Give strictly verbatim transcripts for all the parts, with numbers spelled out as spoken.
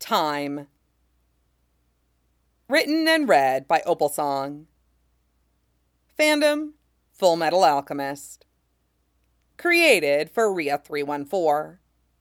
Time. Written and read by Opal Song. Fandom, Full Metal Alchemist. Created for Rhea three one four.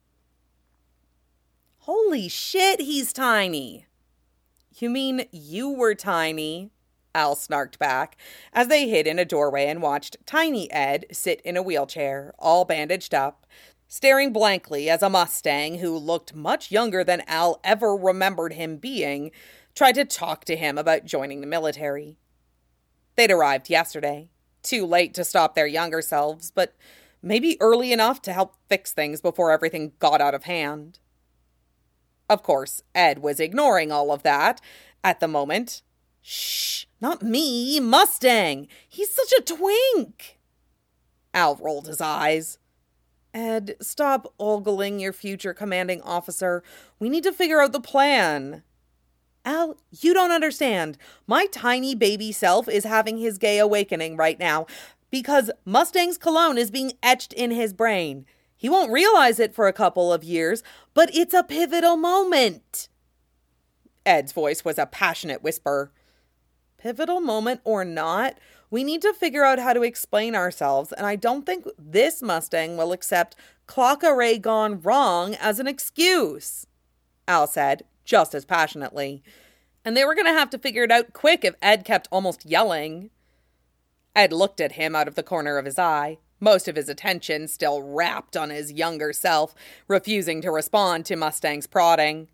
Holy shit, he's tiny. You mean you were tiny? Al snarked back as they hid in a doorway and watched Tiny Ed sit in a wheelchair, all bandaged up, staring blankly as a Mustang who looked much younger than Al ever remembered him being tried to talk to him about joining the military. They'd arrived yesterday, too late to stop their younger selves, but maybe early enough to help fix things before everything got out of hand. Of course, Ed was ignoring all of that at the moment. Shh, not me, Mustang. He's such a twink. Al rolled his eyes. Ed, stop ogling your future commanding officer. We need to figure out the plan. Al, you don't understand. My tiny baby self is having his gay awakening right now because Mustang's cologne is being etched in his brain. He won't realize it for a couple of years, but it's a pivotal moment. Ed's voice was a passionate whisper. Pivotal moment or not, we need to figure out how to explain ourselves, and I don't think this Mustang will accept clock array gone wrong as an excuse, Al said, just as passionately. And they were going to have to figure it out quick if Ed kept almost yelling. Ed looked at him out of the corner of his eye, most of his attention still wrapped on his younger self, refusing to respond to Mustang's prodding.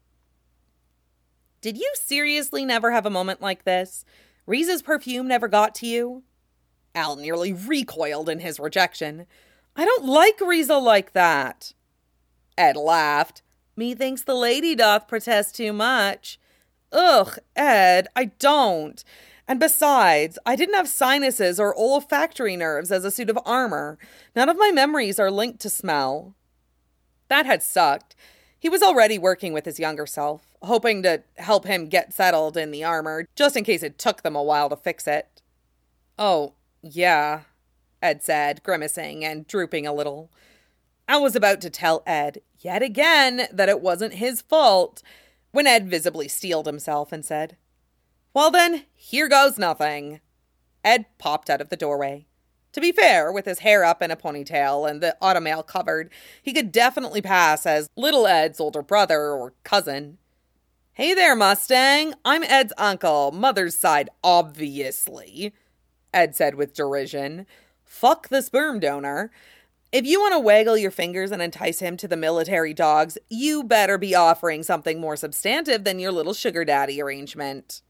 Did you seriously never have a moment like this? Riza's perfume never got to you? Al nearly recoiled in his rejection. I don't like Riza like that. Ed laughed. Methinks the lady doth protest too much. Ugh, Ed, I don't. And besides, I didn't have sinuses or olfactory nerves as a suit of armor. None of my memories are linked to smell. That had sucked. He was already working with his younger self, hoping to help him get settled in the armor, just in case it took them a while to fix it. Oh, yeah, Ed said, grimacing and drooping a little. Al was about to tell Ed, yet again, that it wasn't his fault, when Ed visibly steeled himself and said, Well then, here goes nothing. Ed popped out of the doorway. To be fair, with his hair up in a ponytail and the automail covered, he could definitely pass as little Ed's older brother or cousin. Hey there, Mustang. I'm Ed's uncle, mother's side, obviously, Ed said with derision. Fuck the sperm donor. If you want to waggle your fingers and entice him to the military dogs, you better be offering something more substantive than your little sugar daddy arrangement.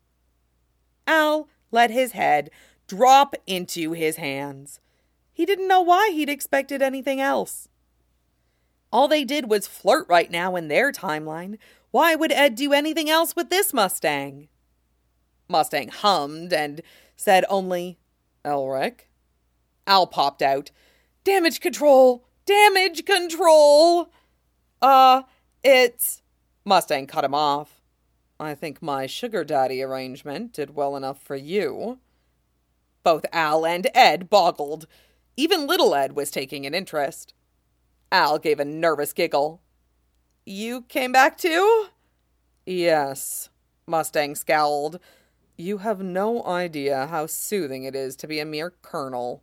Al let his head drop into his hands. He didn't know why he'd expected anything else. All they did was flirt right now in their timeline. Why would Ed do anything else with this Mustang? Mustang hummed and said only, Elric. Al popped out. Damage control! Damage control! Uh, it's... Mustang cut him off. I think my sugar daddy arrangement did well enough for you. Both Al and Ed boggled. Even little Ed was taking an interest. Al gave a nervous giggle. You came back too? Yes, Mustang scowled. You have no idea how soothing it is to be a mere colonel.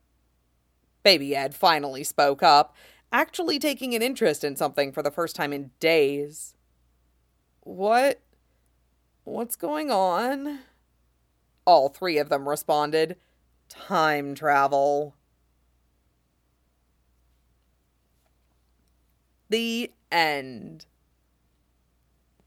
Baby Ed finally spoke up, actually taking an interest in something for the first time in days. What? What's going on? All three of them responded. Time travel. The end.